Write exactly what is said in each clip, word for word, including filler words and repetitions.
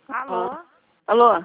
Alô? Alô?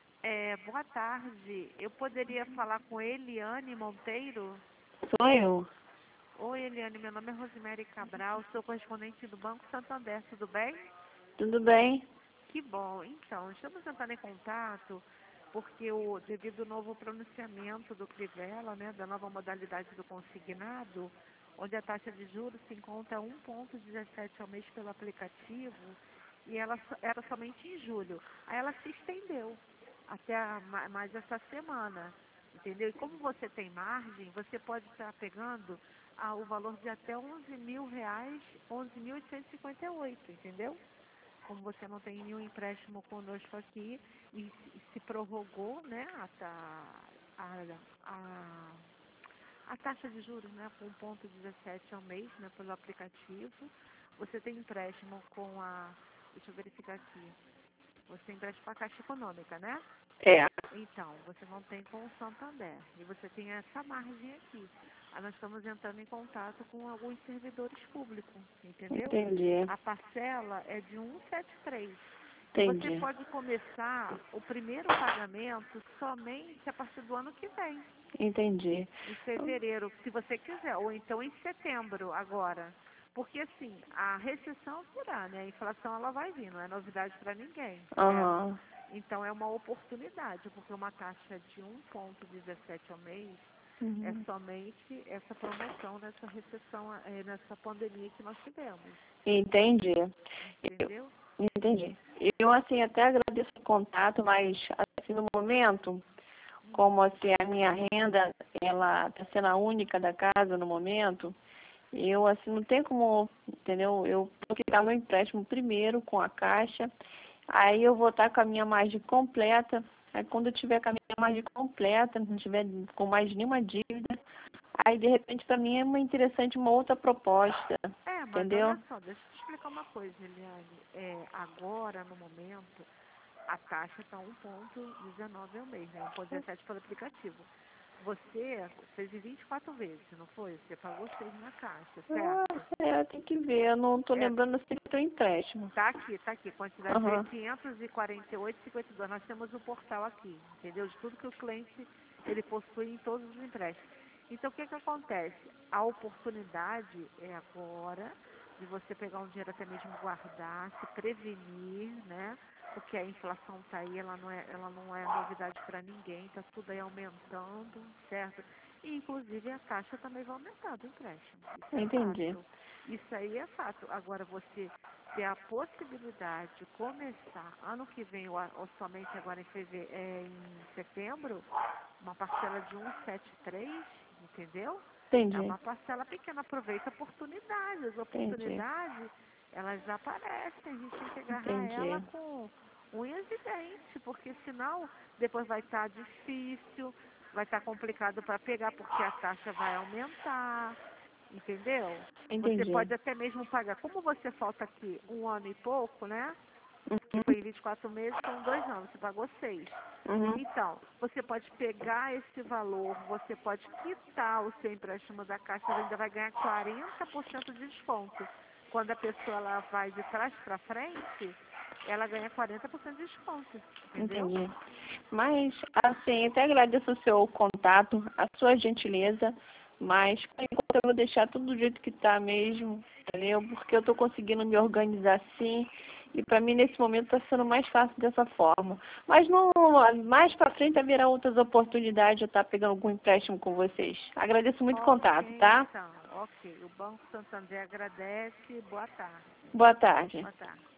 É, boa tarde. Eu poderia falar com Eliane Monteiro? Sou eu. Oi, Eliane. Meu nome é Rosemary Cabral. Sou correspondente do Banco Santander. Tudo bem? Tudo bem? Que bom. Então, estamos entrando em contato porque, o, devido ao novo pronunciamento do Crivella, né, da nova modalidade do consignado, onde a taxa de juros se encontra a um vírgula dezessete ao mês pelo aplicativo, e ela so- era somente em julho. Aí ela se estendeu até a, ma- mais essa semana, entendeu? E como você tem margem, você pode estar pegando ah, o valor de até onze mil reais, onze mil oitocentos e cinquenta e oito, entendeu? Como você não tem nenhum empréstimo conosco aqui e se, se prorrogou, né, a, ta- a, a, a taxa de juros, né, com um vírgula dezessete ao mês, né, pelo aplicativo, você tem empréstimo com a, deixa eu verificar aqui, você tem empréstimo com a Caixa Econômica, né? É. Então, você não tem com o Santander. E você tem essa margem aqui. Aí nós estamos entrando em contato com alguns servidores públicos, entendeu? Entendi. A parcela é de cento e setenta e três. E você Entendi. pode começar o primeiro pagamento somente a partir do ano que vem, Entendi. em fevereiro, se você quiser, ou então em setembro agora. Porque assim, a recessão virá, né? A inflação ela vai vir, não é novidade para ninguém, certo? Aham. Então é uma oportunidade, porque uma taxa de um vírgula dezessete ao mês é Uhum. somente essa promoção nessa recessão, eh, nessa pandemia que nós tivemos, Entendi. Eu, entendeu? entendi. Eu, assim, até agradeço o contato, mas, assim, no momento, como, assim, a minha renda, ela está sendo a única da casa no momento, eu, assim, não tem como, entendeu? Eu vou quitar meu empréstimo primeiro com a Caixa, aí eu vou estar com a minha margem completa, aí quando eu tiver com a minha margem completa, não tiver com mais nenhuma dívida, aí, de repente, para mim é uma interessante uma outra proposta, É, mas entendeu? olha só, deixa eu te explicar uma coisa, Eliane. É, agora, no momento, a taxa está um vírgula dezenove ao mês, né? um vírgula dezessete pelo aplicativo. Você fez em vinte e quatro vezes, não foi? Você pagou seis na caixa, Ah, certo? é, tem que ver, eu não tô É, lembrando se tem empréstimo. tá aqui, tá aqui. Quantidade é Aham. quinhentos e quarenta e oito vírgula cinquenta e dois. Nós temos o portal aqui, entendeu? De tudo que o cliente ele possui em todos os empréstimos. Então, o que que acontece? A oportunidade é agora de você pegar um dinheiro até mesmo guardar, se prevenir, né? Porque a inflação está aí, ela não é, ela não é novidade para ninguém, está tudo aí aumentando, certo? E, inclusive, a taxa também vai aumentar do empréstimo. Isso é Entendi. fato. Isso aí é fato. Agora, você ter a possibilidade de começar ano que vem, ou, a- ou somente agora em, feve- é, em setembro, uma parcela de cento e setenta e três, entendeu? É Entendi. uma parcela pequena, aproveita a oportunidade. As Entendi. oportunidades, elas aparecem, a gente tem que agarrar ela Entendi. com unhas e dentes, porque senão depois vai estar difícil, vai estar complicado para pegar, porque a taxa vai aumentar, entendeu? Você Entendi. pode até mesmo pagar, como você falta aqui um ano e pouco, né? Que Uhum. foi em vinte e quatro meses, são dois anos, você pagou seis. Uhum. Então, você pode pegar esse valor, você pode quitar o seu empréstimo da Caixa, ela ainda vai ganhar quarenta por cento de desconto. Quando a pessoa ela vai de trás para frente, ela ganha quarenta por cento de desconto, entendeu? Entendi. Mas, assim, até agradeço o seu contato, a sua gentileza, mas por enquanto eu vou deixar tudo do jeito que tá mesmo, entendeu? Porque eu tô conseguindo me organizar assim, e para mim nesse momento tá sendo mais fácil dessa forma. Mas não, mais para frente haverá outras oportunidades de eu estar pegando algum empréstimo com vocês. Agradeço muito o contato, Ok, tá? então, ok. O Banco Santander agradece. Boa tarde. Boa tarde. Boa tarde.